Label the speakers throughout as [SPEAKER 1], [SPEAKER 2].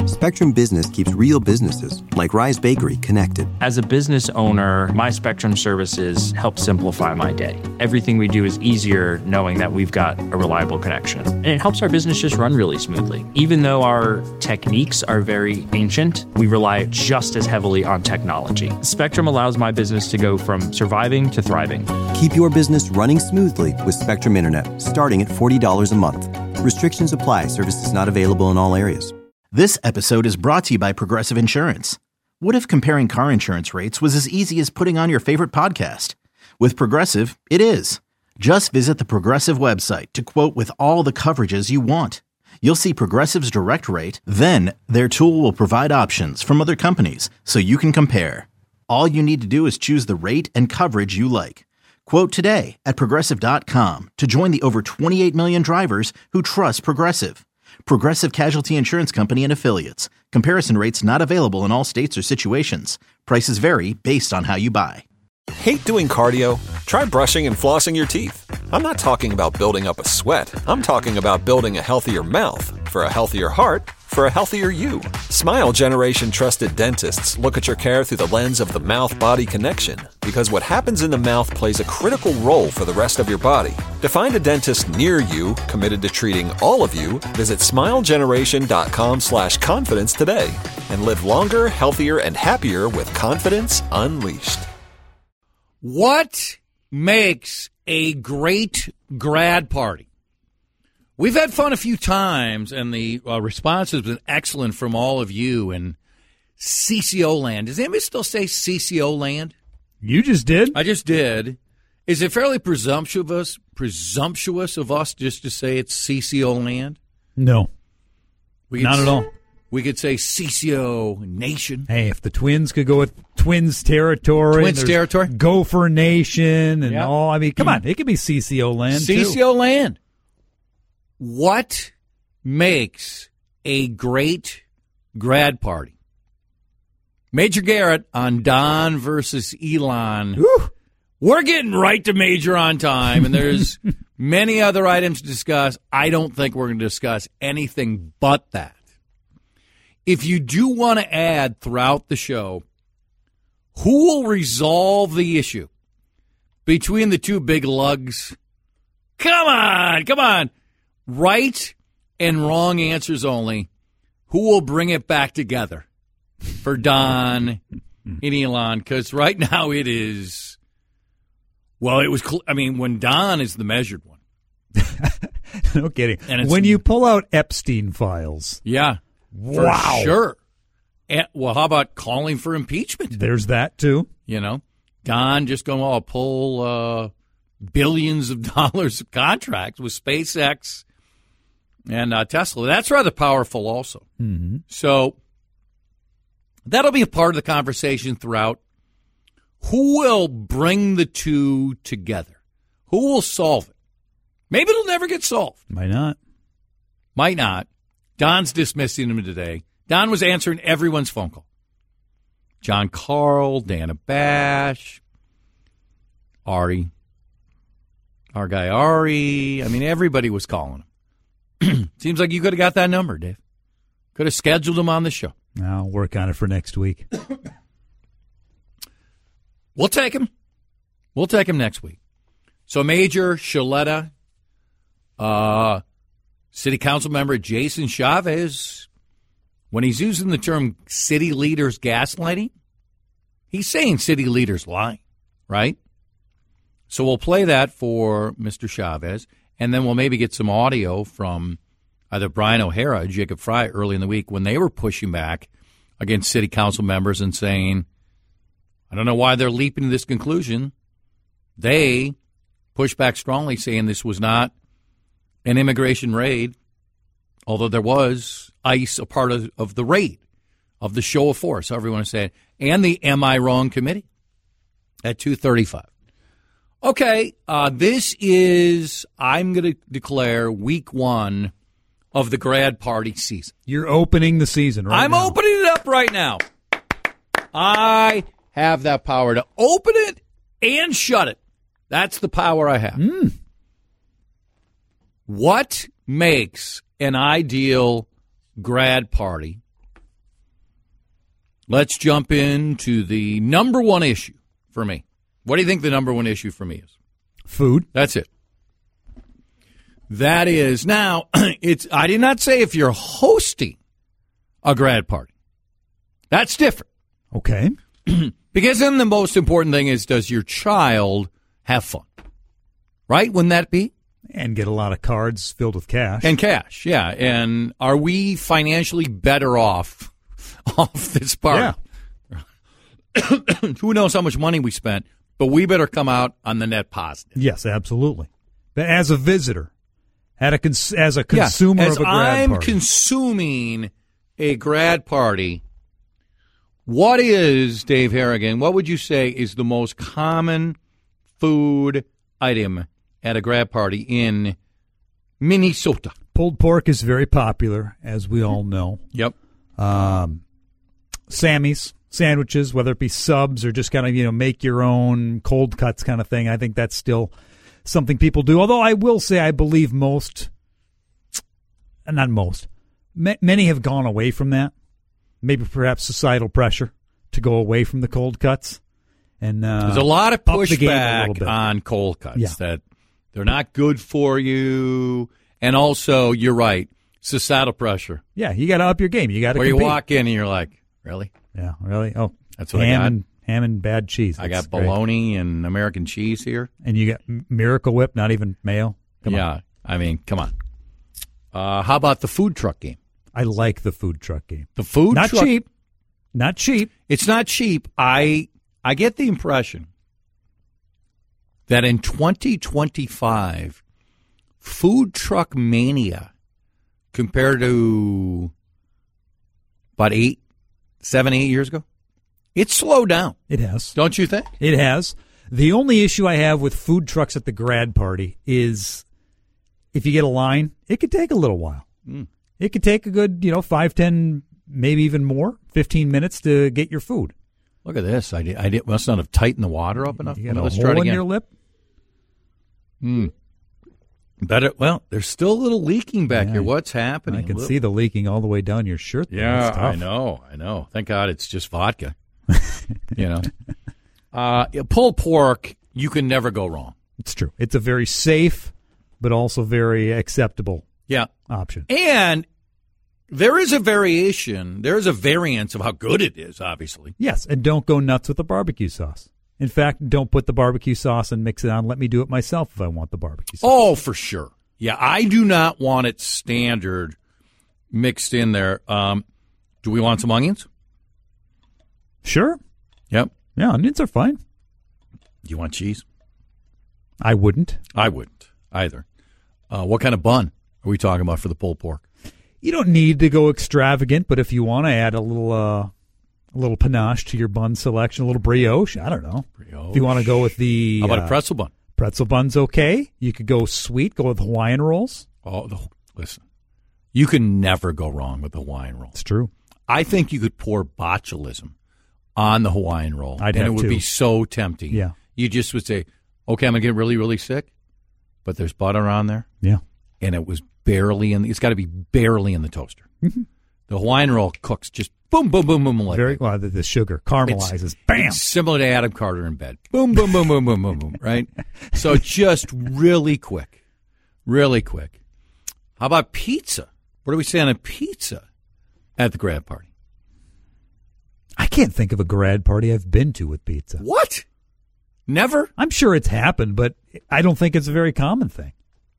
[SPEAKER 1] Spectrum Business keeps real businesses, like Rise Bakery, connected.
[SPEAKER 2] As a business owner, my Spectrum services help simplify my day. Everything we do is easier knowing that we've got a reliable connection. And it helps our business just run really smoothly. Even though our techniques are very ancient, we rely just as heavily on technology. Spectrum allows my business to go from surviving to thriving.
[SPEAKER 1] Keep your business running smoothly with Spectrum Internet, starting at $40 a month. Restrictions apply. Services not available in all areas.
[SPEAKER 3] This episode is brought to you by Progressive Insurance. What if comparing car insurance rates was as easy as putting on your favorite podcast? With Progressive, it is. Just visit the Progressive website to quote with all the coverages you want. You'll see Progressive's direct rate, then their tool will provide options from other companies so you can compare. All you need to do is choose the rate and coverage you like. Quote today at Progressive.com to join the over 28 million drivers who trust Progressive. Progressive Casualty Insurance Company and Affiliates. Comparison rates not available in all states or situations. Prices vary based on how you buy.
[SPEAKER 4] Hate doing cardio? Try brushing and flossing your teeth. I'm not talking about building up a sweat. I'm talking about building a healthier mouth. For a healthier heart, for a healthier you. Smile Generation trusted dentists look at your care through the lens of the mouth-body connection, because what happens in the mouth plays a critical role for the rest of your body. To find a dentist near you committed to treating all of you, visit smilegeneration.com/confidence today and live longer, healthier, and happier with confidence unleashed.
[SPEAKER 5] What makes a great grad party? We've had fun a few times, and the response has been excellent from all of you in CCO land. Does anybody still say CCO land?
[SPEAKER 6] You just did.
[SPEAKER 5] I just did. Is it fairly presumptuous of us just to say it's CCO land?
[SPEAKER 6] No, not at all.
[SPEAKER 5] We could say CCO Nation.
[SPEAKER 6] Hey, if the Twins could go with Twins territory. Gopher Nation and all. I mean, come on. It could be CCO land,
[SPEAKER 5] CCO land. What makes a great grad party? Major Garrett on Don versus Elon.
[SPEAKER 6] Whew.
[SPEAKER 5] We're getting right to Major on time, and there's many other items to discuss. I don't think we're going to discuss anything but that. If you do want to add throughout the show, who will resolve the issue between the two big lugs? Come on. Right and wrong answers only. Who will bring it back together for Don and Elon? Because right now it is, when Don is the measured one.
[SPEAKER 6] No kidding. And when you pull out Epstein files.
[SPEAKER 5] Yeah.
[SPEAKER 6] Wow.
[SPEAKER 5] For sure. And, how about calling for impeachment?
[SPEAKER 6] There's that, too.
[SPEAKER 5] Don just going, I'll pull billions of dollars of contracts with SpaceX and Tesla. That's rather powerful also.
[SPEAKER 6] Mm-hmm.
[SPEAKER 5] So that'll be a part of the conversation throughout. Who will bring the two together? Who will solve it? Maybe it'll never get solved.
[SPEAKER 6] Might not.
[SPEAKER 5] Don's dismissing him today. Don was answering everyone's phone call. John Carl, Dana Bash, Ari, our guy Ari. I mean, everybody was calling him. Seems like you could have got that number, Dave. Could have scheduled him on the show.
[SPEAKER 6] I'll work on it for next week.
[SPEAKER 5] We'll take him. We'll take him next week. So Major Shaletta, City Council member Jason Chavez, when he's using the term city leaders gaslighting, he's saying city leaders lying, right? So we'll play that for Mr. Chavez, and then we'll maybe get some audio from either Brian O'Hara or Jacob Fry early in the week when they were pushing back against city council members and saying, I don't know why they're leaping to this conclusion. They pushed back strongly, saying this was not an immigration raid, although there was ICE a part of the raid, of the show of force, however you want to say it, and the Am I Wrong Committee at 2:35. Okay, this is, I'm going to declare week one of the grad party season.
[SPEAKER 6] You're opening the season right now.
[SPEAKER 5] I'm opening it up right now. I have that power to open it and shut it. That's the power I have. What makes an ideal grad party let's jump into the number one issue for me. What do you think the number one issue for me is?
[SPEAKER 6] Food.
[SPEAKER 5] That's it. That is, now, I did not say if you're hosting a grad party. That's different.
[SPEAKER 6] Okay.
[SPEAKER 5] Because then the most important thing is, does your child have fun? Right? Wouldn't that be?
[SPEAKER 6] And get a lot of cards filled with cash.
[SPEAKER 5] And cash, yeah. And are we financially better off this party? Yeah. Who knows how much money we spent, but we better come out on the net positive.
[SPEAKER 6] Yes, absolutely. But as a visitor, as a consumer of a grad
[SPEAKER 5] I'm
[SPEAKER 6] party.
[SPEAKER 5] consuming a grad party, what is, Dave Harrigan, what would you say is the most common food item at a grad party in Minnesota?
[SPEAKER 6] Pulled pork is very popular, as we all know.
[SPEAKER 5] Yep.
[SPEAKER 6] Sammy's, sandwiches, whether it be subs or just kind of, make your own cold cuts kind of thing. I think that's still something people do. Although I will say I believe many have gone away from that. Maybe perhaps societal pressure to go away from the cold cuts. And
[SPEAKER 5] there's a lot of pushback on cold cuts that they're not good for you. And also, you're right, societal pressure.
[SPEAKER 6] Yeah, you got to up your game. You got to compete.
[SPEAKER 5] Where you walk in and you're like, really?
[SPEAKER 6] Yeah, really? Oh,
[SPEAKER 5] that's what I got.
[SPEAKER 6] Ham and bad cheese.
[SPEAKER 5] I got bologna and American cheese here.
[SPEAKER 6] And you got Miracle Whip, not even mayo? Come on.
[SPEAKER 5] I mean, come on. How about the food truck game?
[SPEAKER 6] I like the food truck game.
[SPEAKER 5] The food
[SPEAKER 6] truck. Not cheap.
[SPEAKER 5] It's not cheap. I get the impression that in 2025, food truck mania compared to about 7, 8 years ago, it's slowed down.
[SPEAKER 6] It has.
[SPEAKER 5] Don't you think?
[SPEAKER 6] It has. The only issue I have with food trucks at the grad party is if you get a line, it could take a little while. It could take a good, 5, 10, maybe even more, 15 minutes to get your food.
[SPEAKER 5] Look at this. I must not have tightened the water up enough.
[SPEAKER 6] You got a hole in your lip?
[SPEAKER 5] Better. Well, there's still a little leaking back here. What's happening?
[SPEAKER 6] I can see the leaking all the way down your shirt.
[SPEAKER 5] Yeah, I know. Thank God it's just vodka. Pulled pork, you can never go wrong.
[SPEAKER 6] It's true. It's a very safe, but also very acceptable option.
[SPEAKER 5] And there is a variation. There is a variance of how good it is, obviously.
[SPEAKER 6] Yes, and don't go nuts with the barbecue sauce. In fact, don't put the barbecue sauce and mix it on. Let me do it myself if I want the barbecue sauce.
[SPEAKER 5] Oh, for sure. Yeah, I do not want it standard mixed in there. Do we want some onions?
[SPEAKER 6] Sure.
[SPEAKER 5] Yep.
[SPEAKER 6] Yeah, onions are fine.
[SPEAKER 5] Do you want cheese?
[SPEAKER 6] I wouldn't.
[SPEAKER 5] I wouldn't either. What kind of bun are we talking about for the pulled pork?
[SPEAKER 6] You don't need to go extravagant, but if you want to add a little panache to your bun selection, a little brioche, I don't know. If you want to go with
[SPEAKER 5] how about a pretzel bun?
[SPEAKER 6] Pretzel bun's okay. You could go sweet, go with Hawaiian rolls.
[SPEAKER 5] Oh, listen, you can never go wrong with the Hawaiian roll.
[SPEAKER 6] It's true.
[SPEAKER 5] I think you could pour botulism on the Hawaiian roll, and it would be so tempting.
[SPEAKER 6] Yeah,
[SPEAKER 5] you just would say, "Okay, I'm gonna get really, really sick," but there's butter on there.
[SPEAKER 6] Yeah,
[SPEAKER 5] and it was barely in. It's got to be barely in the toaster. Mm-hmm. The Hawaiian roll cooks just boom, boom, boom, boom. Like
[SPEAKER 6] very well. The sugar caramelizes. Bam.
[SPEAKER 5] It's similar to Adam Carter in bed. Boom, boom, boom, boom, boom, boom, boom. Right. So just really quick, really quick. How about pizza? What do we say on a pizza at the grad party?
[SPEAKER 6] I can't think of a grad party I've been to with pizza.
[SPEAKER 5] What? Never?
[SPEAKER 6] I'm sure it's happened, but I don't think it's a very common thing.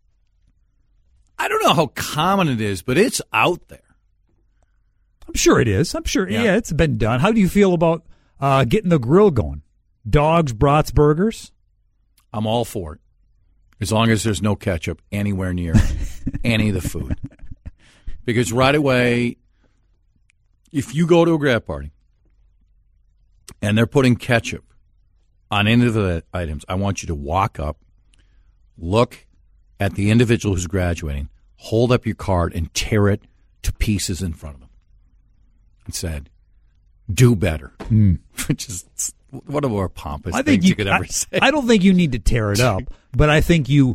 [SPEAKER 5] I don't know how common it is, but it's out there.
[SPEAKER 6] I'm sure it is. I'm sure, yeah it's been done. How do you feel about getting the grill going? Dogs, brats, burgers?
[SPEAKER 5] I'm all for it, as long as there's no ketchup anywhere near any of the food. Because right away, if you go to a grad party and they're putting ketchup on any of the items, I want you to walk up, look at the individual who's graduating, hold up your card, and tear it to pieces in front of them. And said, do better. Which is one of the more pompous things you could ever say.
[SPEAKER 6] I don't think you need to tear it up, but I think you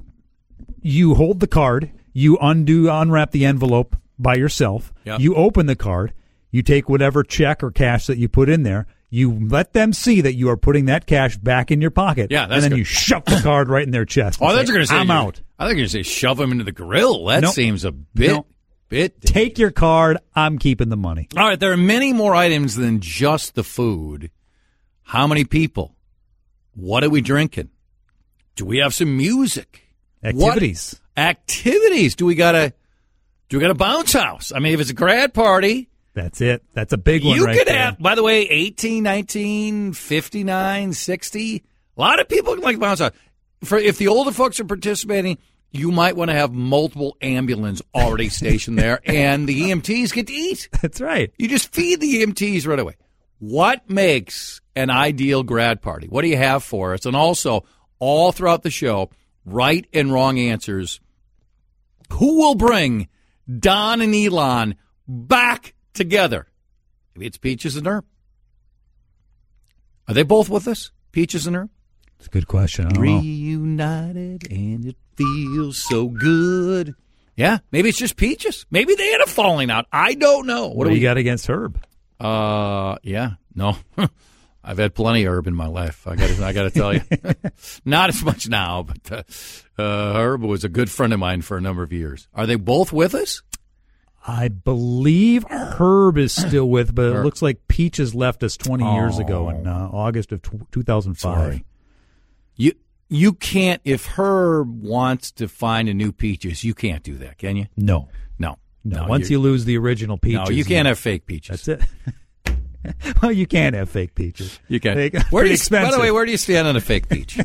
[SPEAKER 6] hold the card, you unwrap the envelope by yourself, you open the card, You take whatever check or cash that you put in there. You let them see that you are putting that cash back in your pocket.
[SPEAKER 5] Yeah, that's
[SPEAKER 6] and then
[SPEAKER 5] good.
[SPEAKER 6] you shove the card right in their chest.
[SPEAKER 5] Oh, I thought you were going to say
[SPEAKER 6] I'm out.
[SPEAKER 5] I think you're going to say shove them into the grill. That
[SPEAKER 6] Nope.
[SPEAKER 5] seems a bit.
[SPEAKER 6] Take your card. I'm keeping the money.
[SPEAKER 5] All right, there are many more items than just the food. How many people? What are we drinking? Do we have some music?
[SPEAKER 6] Activities.
[SPEAKER 5] What activities? Do we got a bounce house? I mean, if it's a grad party,
[SPEAKER 6] That's it. That's a big one
[SPEAKER 5] you
[SPEAKER 6] right
[SPEAKER 5] could
[SPEAKER 6] there.
[SPEAKER 5] have, by the way, 18, 19, 59, 60. A lot of people can like bounce house. If the older folks are participating, you might want to have multiple ambulance already stationed there, and the EMTs get to eat.
[SPEAKER 6] That's right.
[SPEAKER 5] You just feed the EMTs right away. What makes an ideal grad party? What do you have for us? And also, all throughout the show, right and wrong answers. Who will bring Don and Elon back together? Maybe it's Peaches and Herb. Are they both with us? Peaches and Herb?
[SPEAKER 6] It's a good question. I don't know.
[SPEAKER 5] Reunited and it feels so good. Yeah, maybe it's just Peaches. Maybe they had a falling out. I don't know.
[SPEAKER 6] What do you got against Herb?
[SPEAKER 5] Yeah, no. I've had plenty of Herb in my life. I got to tell you, not as much now, but Herb was a good friend of mine for a number of years. Are they both with us?
[SPEAKER 6] I believe Herb is still with, but it looks like Peaches left us 20 years ago in August of 2005.
[SPEAKER 5] Sorry. You can't, if Herb wants to find a new Peaches, you can't do that, can you?
[SPEAKER 6] No. Once you lose the original Peaches.
[SPEAKER 5] No, you can't have fake Peaches.
[SPEAKER 6] That's it. Well, you can't have fake peaches.
[SPEAKER 5] You can't.
[SPEAKER 6] Pretty expensive.
[SPEAKER 5] By the way, where do you stand on a fake peach?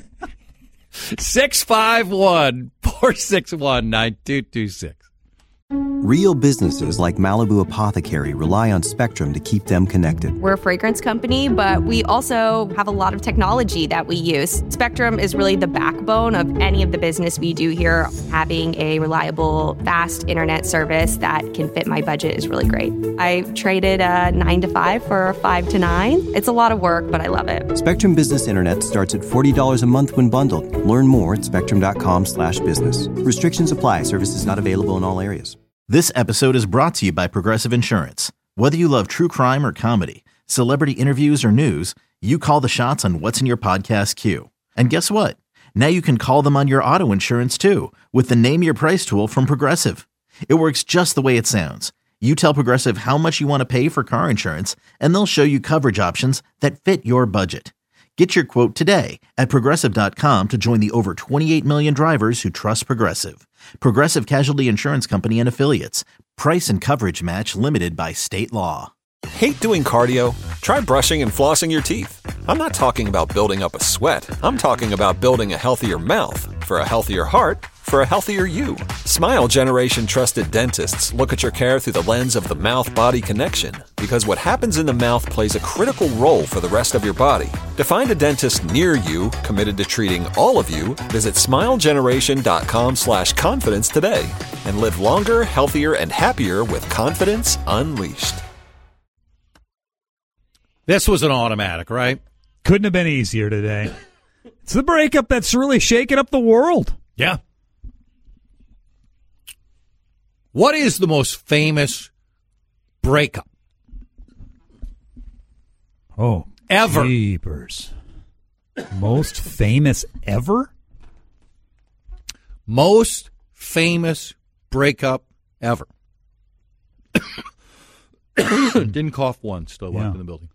[SPEAKER 5] 651-461-9226.
[SPEAKER 1] Real businesses like Malibu Apothecary rely on Spectrum to keep them connected.
[SPEAKER 7] We're a fragrance company, but we also have a lot of technology that we use. Spectrum is really the backbone of any of the business we do here. Having a reliable, fast internet service that can fit my budget is really great. I traded a 9 to 5 for a 5 to 9. It's a lot of work, but I love it.
[SPEAKER 1] Spectrum Business Internet starts at $40 a month when bundled. Learn more at spectrum.com/business. Restrictions apply. Services not available in all areas.
[SPEAKER 3] This episode is brought to you by Progressive Insurance. Whether you love true crime or comedy, celebrity interviews or news, you call the shots on what's in your podcast queue. And guess what? Now you can call them on your auto insurance too with the Name Your Price tool from Progressive. It works just the way it sounds. You tell Progressive how much you want to pay for car insurance, and they'll show you coverage options that fit your budget. Get your quote today at Progressive.com to join the over 28 million drivers who trust Progressive. Progressive Casualty Insurance Company and Affiliates. Price and coverage match limited by state law.
[SPEAKER 4] Hate doing cardio? Try brushing and flossing your teeth. I'm not talking about building up a sweat. I'm talking about building a healthier mouth. For a healthier heart, for a healthier you. Smile Generation trusted dentists look at your care through the lens of the mouth-body connection, because what happens in the mouth plays a critical role for the rest of your body. To find a dentist near you committed to treating all of you, visit smilegeneration.com/confidence today and live longer, healthier, and happier with confidence unleashed.
[SPEAKER 5] This was an automatic, right?
[SPEAKER 6] Couldn't have been easier today. It's the breakup that's really shaking up the world.
[SPEAKER 5] Yeah. What is the most famous breakup?
[SPEAKER 6] Oh,
[SPEAKER 5] ever.
[SPEAKER 6] Jeepers. Most famous ever?
[SPEAKER 5] Most famous breakup ever. Didn't cough once till I walked in the building.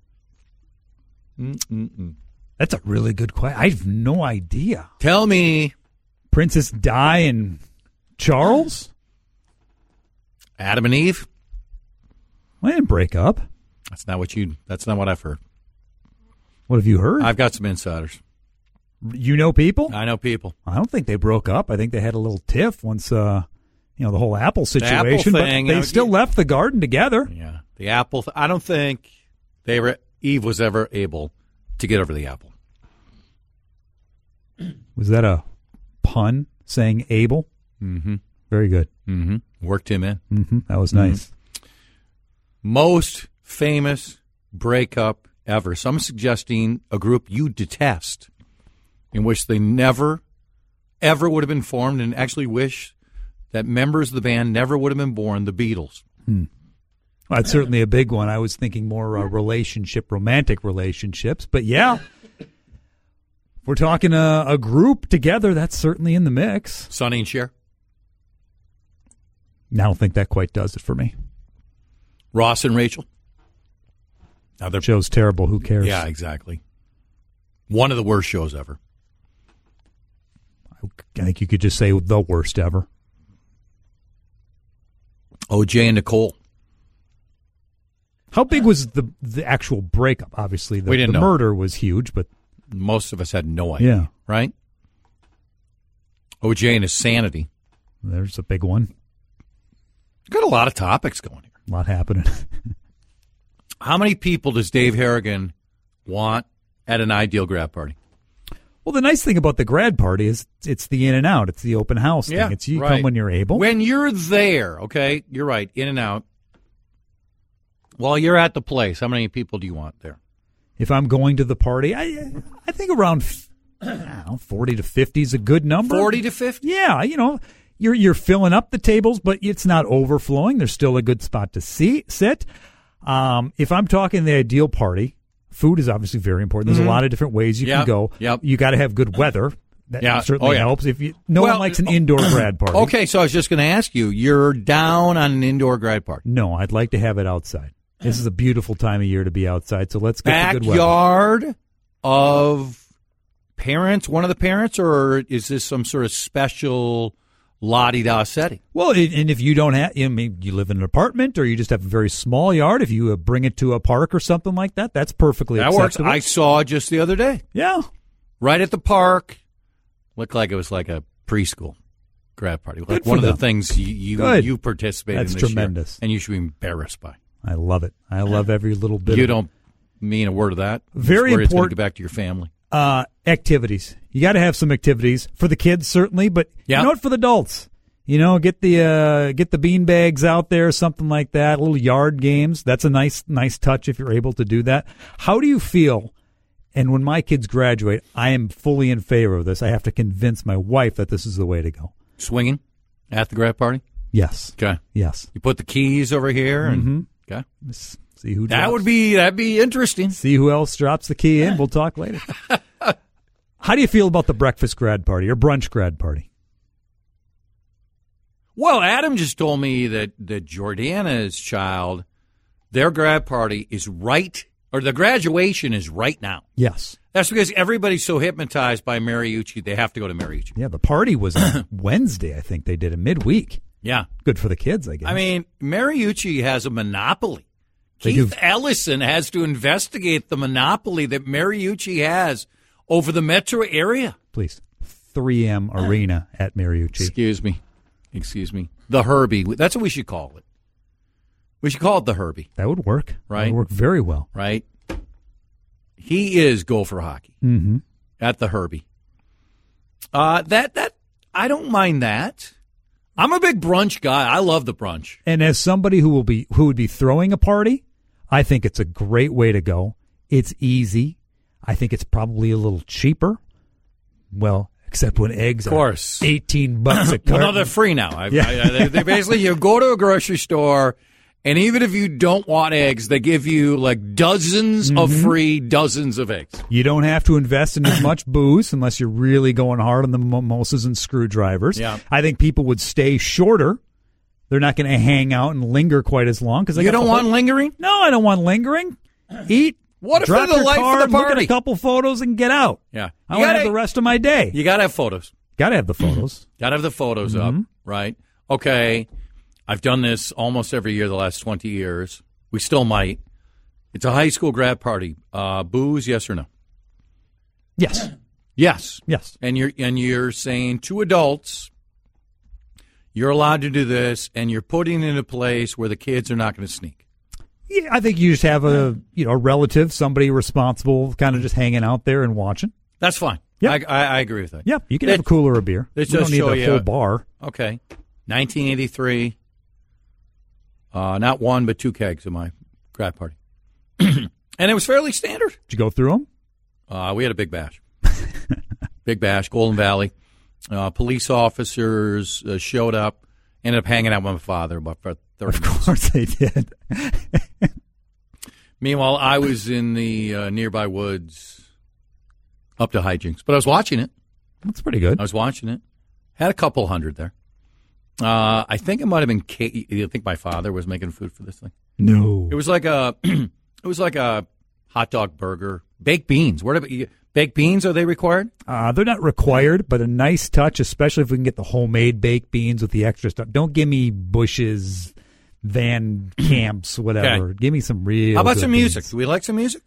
[SPEAKER 6] That's a really good question. I have no idea.
[SPEAKER 5] Tell me.
[SPEAKER 6] Princess Di and Charles?
[SPEAKER 5] Adam and Eve?
[SPEAKER 6] Well, they didn't break up.
[SPEAKER 5] That's not what I've heard.
[SPEAKER 6] What have you heard?
[SPEAKER 5] I've got some insiders.
[SPEAKER 6] You know people?
[SPEAKER 5] I know people.
[SPEAKER 6] I don't think they broke up. I think they had a little tiff once, the whole Apple situation.
[SPEAKER 5] The Apple thing,
[SPEAKER 6] but they still left the garden together.
[SPEAKER 5] Yeah. The Apple, I don't think Eve was ever able to get over the apple.
[SPEAKER 6] Was that a pun saying Abel?
[SPEAKER 5] Mm-hmm.
[SPEAKER 6] Very good.
[SPEAKER 5] Mm-hmm. Worked him in.
[SPEAKER 6] Mm-hmm. That was nice.
[SPEAKER 5] Most famous breakup ever. Some suggesting a group you detest in which they never, ever would have been formed, and actually wish that members of the band never would have been born, the Beatles.
[SPEAKER 6] Well, that's certainly a big one. I was thinking more romantic relationships. But yeah, if we're talking a group together, that's certainly in the mix.
[SPEAKER 5] Sonny and Cher?
[SPEAKER 6] I don't think that quite does it for me.
[SPEAKER 5] Ross and Rachel?
[SPEAKER 6] The show's terrible. Who cares?
[SPEAKER 5] Yeah, exactly. One of the worst shows ever.
[SPEAKER 6] I think you could just say the worst ever.
[SPEAKER 5] OJ and Nicole.
[SPEAKER 6] How big was the actual breakup? Obviously,
[SPEAKER 5] We didn't
[SPEAKER 6] the
[SPEAKER 5] know.
[SPEAKER 6] murder was huge, but
[SPEAKER 5] Most of us had no idea.
[SPEAKER 6] Yeah.
[SPEAKER 5] Right? OJ and his sanity.
[SPEAKER 6] there's a big one.
[SPEAKER 5] Got a lot of topics going here.
[SPEAKER 6] A lot happening.
[SPEAKER 5] How many people does Dave Harrigan want at an ideal grad party?
[SPEAKER 6] Well, the nice thing about the grad party is it's the in and out. It's the open house
[SPEAKER 5] Yeah,
[SPEAKER 6] thing. It's you
[SPEAKER 5] right.
[SPEAKER 6] come when you're able.
[SPEAKER 5] When you're there, okay, you're right, in and out. While you're at the place, how many people do you want there?
[SPEAKER 6] If I'm going to the party, I think around 40 to 50 is a good number.
[SPEAKER 5] 40 to 50?
[SPEAKER 6] Yeah, you're filling up the tables, but it's not overflowing. There's still a good spot to sit. If I'm talking the ideal party, food is obviously very important. There's a lot of different ways you can go.
[SPEAKER 5] Yep.
[SPEAKER 6] You got to have good weather. That certainly
[SPEAKER 5] Oh, yeah.
[SPEAKER 6] helps. No one likes an indoor grad party.
[SPEAKER 5] Okay, so I was just going to ask you, you're down on an indoor grad party.
[SPEAKER 6] No, I'd like to have it outside. This is a beautiful time of year to be outside, so let's get the good weather.
[SPEAKER 5] Backyard of parents, one of the parents, or is this some sort of special la-di-da setting?
[SPEAKER 6] Well, and if you don't have, you live in an apartment or you just have a very small yard, if you bring it to a park or something like that, that's perfectly
[SPEAKER 5] That works.
[SPEAKER 6] acceptable.
[SPEAKER 5] I saw just the other day.
[SPEAKER 6] Yeah.
[SPEAKER 5] Right at the park. Looked like it was like a preschool grad party. Like
[SPEAKER 6] Good for
[SPEAKER 5] one of the
[SPEAKER 6] them.
[SPEAKER 5] things you participated
[SPEAKER 6] That's
[SPEAKER 5] in this
[SPEAKER 6] tremendous.
[SPEAKER 5] year, and you should be embarrassed by.
[SPEAKER 6] I love it. I love every little bit
[SPEAKER 5] You
[SPEAKER 6] of it.
[SPEAKER 5] don't mean a word of that.
[SPEAKER 6] Very
[SPEAKER 5] It's worried it's gonna
[SPEAKER 6] important.
[SPEAKER 5] get back to your family.
[SPEAKER 6] Activities. You got to have some activities for the kids, certainly, but
[SPEAKER 5] Yeah.
[SPEAKER 6] you know what, for the adults. Get the bean bags out there, something like that. Little yard games. That's a nice touch if you're able to do that. How do you feel? And when my kids graduate, I am fully in favor of this. I have to convince my wife that this is the way to go.
[SPEAKER 5] Swinging at the grad party?
[SPEAKER 6] Yes.
[SPEAKER 5] Okay.
[SPEAKER 6] Yes.
[SPEAKER 5] You put the keys over here and okay.
[SPEAKER 6] See who drops.
[SPEAKER 5] That'd be interesting.
[SPEAKER 6] See who else drops the key in. We'll talk later. How do you feel about the breakfast grad party or brunch grad party?
[SPEAKER 5] Well, Adam just told me that Jordana's child, their grad party is right, or the graduation is right now.
[SPEAKER 6] Yes.
[SPEAKER 5] That's because everybody's so hypnotized by Mariucci, they have to go to Mariucci.
[SPEAKER 6] Yeah, the party was on Wednesday, I think they did it midweek.
[SPEAKER 5] Yeah.
[SPEAKER 6] Good for the kids, I guess.
[SPEAKER 5] I mean, Mariucci has a monopoly.
[SPEAKER 6] They
[SPEAKER 5] Keith
[SPEAKER 6] do.
[SPEAKER 5] Ellison has to investigate the monopoly that Mariucci has over the metro area.
[SPEAKER 6] Please. 3M Arena at Mariucci.
[SPEAKER 5] Excuse me. The Herbie. That's what we should call it. We should call it the Herbie.
[SPEAKER 6] That would work.
[SPEAKER 5] Right.
[SPEAKER 6] That would work very well.
[SPEAKER 5] Right? He is Gopher Hockey at the Herbie. That I don't mind that. I'm a big brunch guy. I love the brunch.
[SPEAKER 6] And as somebody who would be throwing a party, I think it's a great way to go. It's easy. I think it's probably a little cheaper. Well, except when eggs
[SPEAKER 5] Of course.
[SPEAKER 6] are $18 a
[SPEAKER 5] Well,
[SPEAKER 6] carton.
[SPEAKER 5] no, they're free now.
[SPEAKER 6] Yeah.
[SPEAKER 5] They basically, you go to a grocery store, and even if you don't want eggs, they give you like dozens of free dozens of eggs.
[SPEAKER 6] You don't have to invest in as much booze unless you're really going hard on the mimosas and screwdrivers.
[SPEAKER 5] Yeah.
[SPEAKER 6] I think people would stay shorter. They're not going to hang out and linger quite as long.
[SPEAKER 5] You don't want lingering?
[SPEAKER 6] No, I don't want lingering. Eat.
[SPEAKER 5] What if
[SPEAKER 6] drop
[SPEAKER 5] they're the
[SPEAKER 6] your
[SPEAKER 5] life of
[SPEAKER 6] card,
[SPEAKER 5] the
[SPEAKER 6] look at
[SPEAKER 5] party?
[SPEAKER 6] a couple photos and get out.
[SPEAKER 5] Yeah.
[SPEAKER 6] I want to have the rest of my day.
[SPEAKER 5] You got to have photos.
[SPEAKER 6] Got to have the photos.
[SPEAKER 5] Got to have the photos up, right? Okay. I've done this almost every year the last 20 years. We still might. It's a high school grad party. Booze, yes or no?
[SPEAKER 6] Yes.
[SPEAKER 5] Yes.
[SPEAKER 6] Yes.
[SPEAKER 5] And you're saying to adults, you're allowed to do this, and you're putting it in a place where the kids are not going to sneak.
[SPEAKER 6] Yeah, I think you just have a relative, somebody responsible, kind of just hanging out there and watching.
[SPEAKER 5] That's fine.
[SPEAKER 6] Yeah.
[SPEAKER 5] I agree with that.
[SPEAKER 6] Yeah, you can have a cooler of beer.
[SPEAKER 5] Let's
[SPEAKER 6] You don't
[SPEAKER 5] just
[SPEAKER 6] need
[SPEAKER 5] show
[SPEAKER 6] the
[SPEAKER 5] you-
[SPEAKER 6] full bar.
[SPEAKER 5] Okay. 1983. Not one, but two kegs at my grad party. And it was fairly standard.
[SPEAKER 6] Did you go through them?
[SPEAKER 5] We had a big bash. Big bash, Golden Valley. Police officers showed up. Ended up hanging out with my father about for 30
[SPEAKER 6] Of
[SPEAKER 5] minutes.
[SPEAKER 6] course they did.
[SPEAKER 5] Meanwhile, I was in the nearby woods up to hijinks, but I was watching it.
[SPEAKER 6] That's pretty good.
[SPEAKER 5] I was watching it. Had a couple hundred there. I think it might have been. I think my father was making food for this thing.
[SPEAKER 6] No.
[SPEAKER 5] It was like a. It was like a hot dog burger, baked beans. Baked beans, are they required?
[SPEAKER 6] They're not required, but a nice touch, especially if we can get the homemade baked beans with the extra stuff. Don't give me Bush's, Van Camp's, whatever.
[SPEAKER 5] Okay.
[SPEAKER 6] Give me some real.
[SPEAKER 5] How about
[SPEAKER 6] good
[SPEAKER 5] some music?
[SPEAKER 6] beans.
[SPEAKER 5] Do we like some music?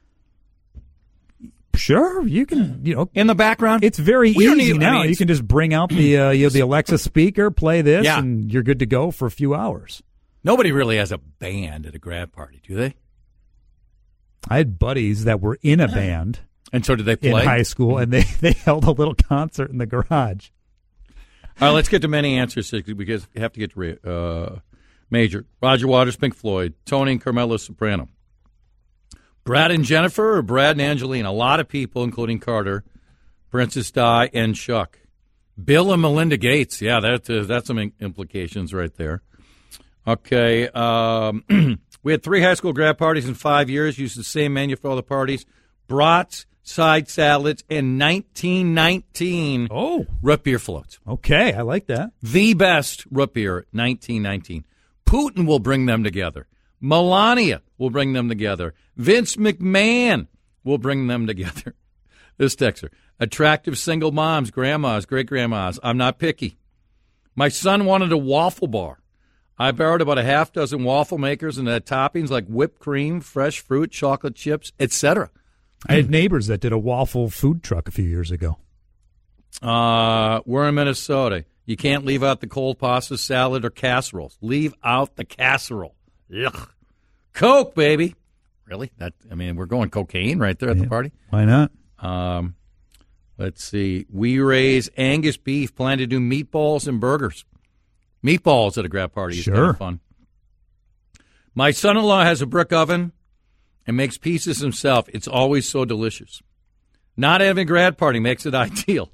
[SPEAKER 6] Sure, you can.
[SPEAKER 5] In the background?
[SPEAKER 6] It's very
[SPEAKER 5] We don't
[SPEAKER 6] easy
[SPEAKER 5] need- I
[SPEAKER 6] now.
[SPEAKER 5] mean,
[SPEAKER 6] You can just bring out the Alexa speaker, play this,
[SPEAKER 5] Yeah.
[SPEAKER 6] and you're good to go for a few hours.
[SPEAKER 5] Nobody really has a band at a grad party, do they?
[SPEAKER 6] I had buddies that were in a band
[SPEAKER 5] And so did they
[SPEAKER 6] in
[SPEAKER 5] play?
[SPEAKER 6] high school, and they held a little concert in the garage.
[SPEAKER 5] All right, let's get to many answers because we have to get to Major. Roger Waters, Pink Floyd. Tony and Carmela Soprano. Brad and Jennifer or Brad and Angelina? A lot of people, including Carter, Princess Di, and Chuck. Bill and Melinda Gates. Yeah, that's some implications right there. Okay. We had 3 high school grad parties in 5 years, used the same menu for all the parties. Brats, side salads, and 1919 root beer floats.
[SPEAKER 6] Okay, I like that.
[SPEAKER 5] The best root beer, 1919. Putin will bring them together. Melania will bring them together. Vince McMahon will bring them together. This texter. Attractive single moms, grandmas, great-grandmas. I'm not picky. My son wanted a waffle bar. I borrowed about a half dozen waffle makers and had toppings like whipped cream, fresh fruit, chocolate chips, etc.
[SPEAKER 6] I had neighbors that did a waffle food truck a few years ago.
[SPEAKER 5] We're in Minnesota. You can't leave out the cold pasta, salad, or casseroles. Leave out the casserole. Ugh. Coke, baby. Really? We're going cocaine right there at the party.
[SPEAKER 6] Why not?
[SPEAKER 5] Let's see. We raise Angus beef. Plan to do meatballs and burgers. Meatballs at a grad party is kind of fun. My son-in-law has a brick oven and makes pizzas himself. It's always so delicious. Not having a grad party makes it ideal.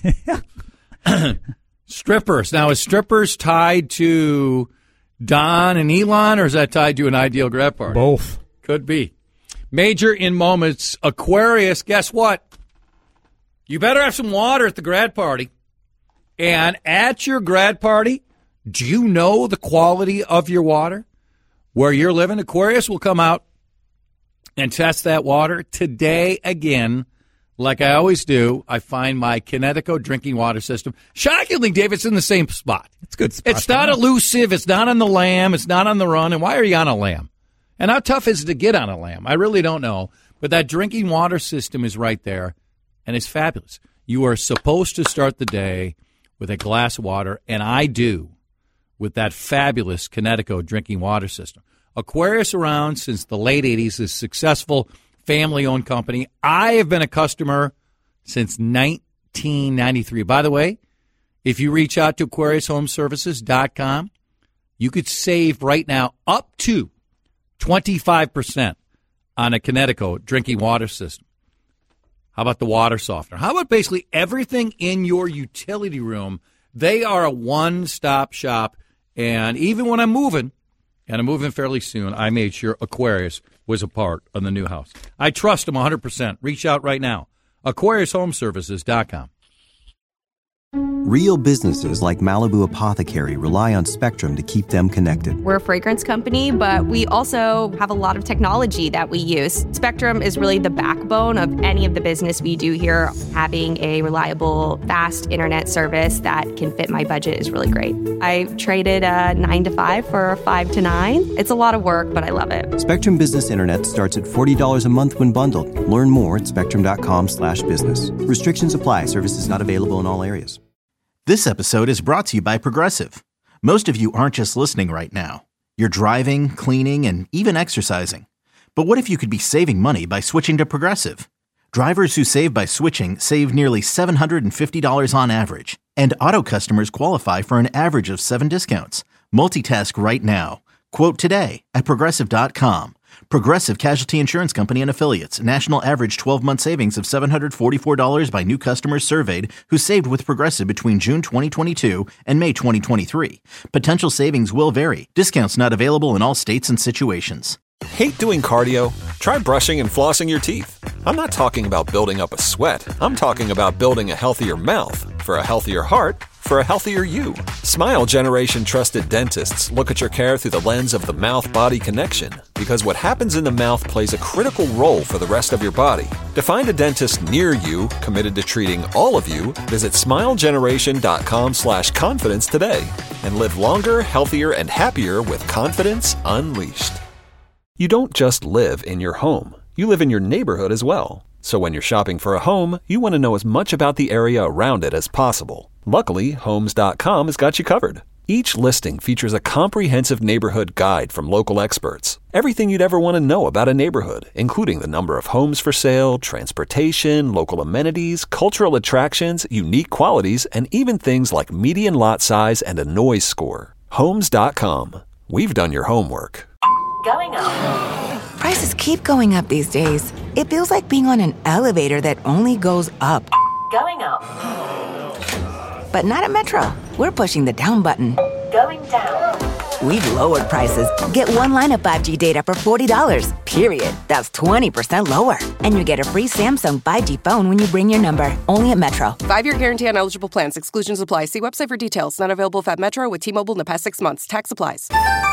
[SPEAKER 5] Strippers. Now, is strippers tied to Don and Elon, or is that tied to an ideal grad party?
[SPEAKER 6] Both.
[SPEAKER 5] Could be. Major in moments. Aquarius, guess what? You better have some water at the grad party. And at your grad party, do you know the quality of your water? Where you're living, Aquarius will come out and test that water. Today, again, like I always do, I find my Connecticut drinking water system. Shockingly, Dave, it's in the same spot.
[SPEAKER 6] It's a good spot.
[SPEAKER 5] It's not elusive. It's not on the lam. It's not on the run. And why are you on a lam? And how tough is it to get on a lam? I really don't know. But that drinking water system is right there, and it's fabulous. You are supposed to start the day with a glass of water, and I do, with that fabulous Connecticut drinking water system. Aquarius around since the late 80s, a successful family-owned company. I have been a customer since 1993. By the way, if you reach out to AquariusHomeservices.com, you could save right now up to 25% on a Connecticut drinking water system. How about the water softener? How about basically everything in your utility room? They are a one-stop shop. And even when I'm moving, and I'm moving fairly soon, I made sure Aquarius was a part of the new house. I trust them 100%. Reach out right now. AquariusHomeservices.com.
[SPEAKER 1] Real businesses like Malibu Apothecary rely on Spectrum to keep them connected.
[SPEAKER 7] We're a fragrance company, but we also have a lot of technology that we use. Spectrum is really the backbone of any of the business we do here. Having a reliable, fast internet service that can fit my budget is really great. I traded a 9 to 5 for a 5 to 9. It's a lot of work, but I love it.
[SPEAKER 1] Spectrum Business Internet starts at $40 a month when bundled. Learn more at spectrum.com/business. Restrictions apply. Services not available in all areas.
[SPEAKER 3] This episode is brought to you by Progressive. Most of you aren't just listening right now. You're driving, cleaning, and even exercising. But what if you could be saving money by switching to Progressive? Drivers who save by switching save nearly $750 on average. And auto customers qualify for an average of 7 discounts. Multitask right now. Quote today at Progressive.com. Progressive Casualty Insurance Company and Affiliates. National average 12-month savings of $744 by new customers surveyed who saved with Progressive between June 2022 and May 2023. Potential savings will vary. Discounts not available in all states and situations.
[SPEAKER 4] Hate doing cardio? Try brushing and flossing your teeth. I'm not talking about building up a sweat. I'm talking about building a healthier mouth. For a healthier heart, for a healthier you. Smile Generation trusted dentists look at your care through the lens of the mouth-body connection, because what happens in the mouth plays a critical role for the rest of your body. To find a dentist near you committed to treating all of you, visit smilegeneration.com/confidence today and live longer, healthier, and happier with confidence unleashed. You don't just live in your home. You live in your neighborhood as well. So when you're shopping for a home, you want to know as much about the area around it as possible. Luckily, Homes.com has got you covered. Each listing features a comprehensive neighborhood guide from local experts. Everything you'd ever want to know about a neighborhood, including the number of homes for sale, transportation, local amenities, cultural attractions, unique qualities, and even things like median lot size and a noise score. Homes.com. We've done your homework.
[SPEAKER 8] Going up. Prices keep going up these days. It feels like being on an elevator that only goes up.
[SPEAKER 9] Going up.
[SPEAKER 8] But not at Metro. We're pushing the down button.
[SPEAKER 9] Going down.
[SPEAKER 8] We've lowered prices. Get one line of 5G data for $40, period. That's 20% lower. And you get a free Samsung 5G phone when you bring your number. Only at Metro.
[SPEAKER 10] 5-year guarantee on eligible plans. Exclusions apply. See website for details. Not available at Metro with T-Mobile in the past 6 months. Tax applies.